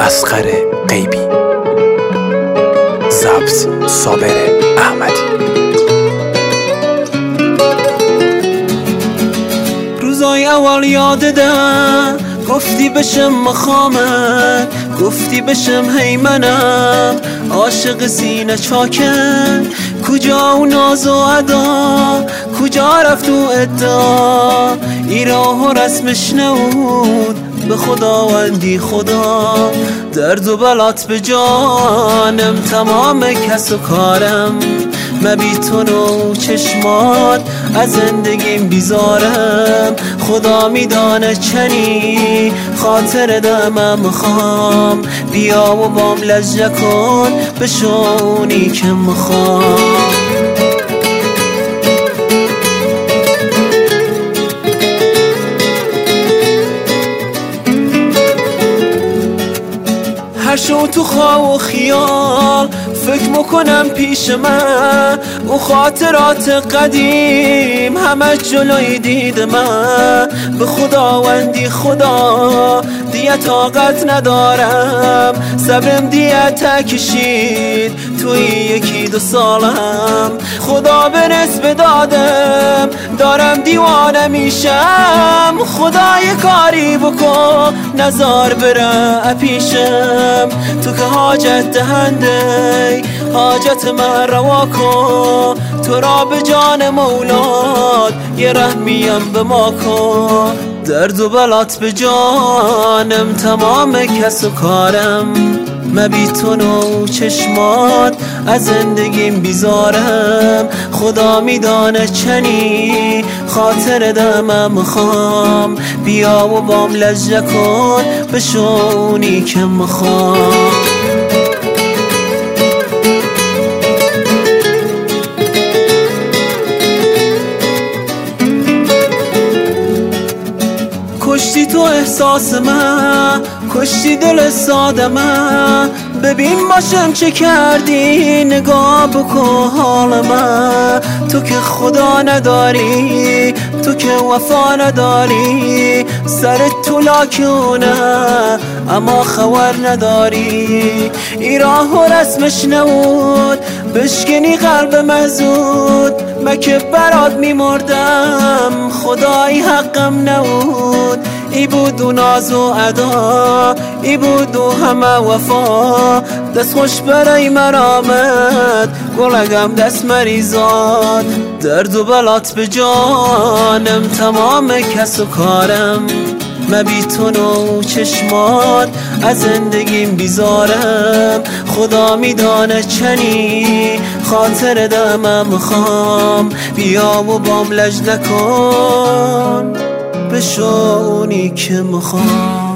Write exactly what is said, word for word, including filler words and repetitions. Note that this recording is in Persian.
اصغر غیبی. ضبط صابر احمدی. روزای اول یاددم گفتی بشم مخامت، گفتی بشم هیمنم، عاشق سینه چاکن. کجا و ناز و ادا، کجا رفت و ادعا، ای راه و رسمش نبود به خداوندی خدا. درد و بلات به جانم، تمام کس و کارم، مبیتون و چشمات از زندگیم بیزارم. خدا میدانه چنی خاطر دمم میخوام، بیا و بام لجه کن به شونی که میخوام. هر شو تو خواه و خیال فکر میکنم پیش من، و خاطرات قدیم همه جلوی دید من. به خداوندی خدا دیگه طاقت ندارم، صبرم دیگه تکشید توی یکی دو سالم. خدا به نسبت دادم دارم دیوانه میشم، خدا یه کاری بکن نزار بره پیشم. تو که حاجت دهنده حاجت من روا کن، تو را به جان مولاد یه رحمیم به ما کن. درد و بلات به جانم، تمام کس و کارم، مبیتون و چشمات از زندگیم بیزارم. خدا میدانه چنی خاطر دمم میخوام، بیا و بام لجه کن به شونی که میخوام. کشتی تو احساس من، کشتی دل ساده من، ببین باشم چه کردی، نگاه بکن حال من. تو که خدا نداری، تو که وفا نداری، سرت تو لاکونه اما خبر نداری. ای راه و رسمش نبود بشکنی قلب مزود، من که برات میمردم خدایی حقم نبود. ای بود و ناز و ادا، ای بود و همه وفا، دست خوش برای من آمد گلگم دست مریزاد. درد و بلات به جانم، تمام کس و کارم، مبیتون و چشمات از زندگیم بیزارم. خدا میدانه چنی خاطر دمم میخوام، بیا و بام لج نکن به شونی که میخوام.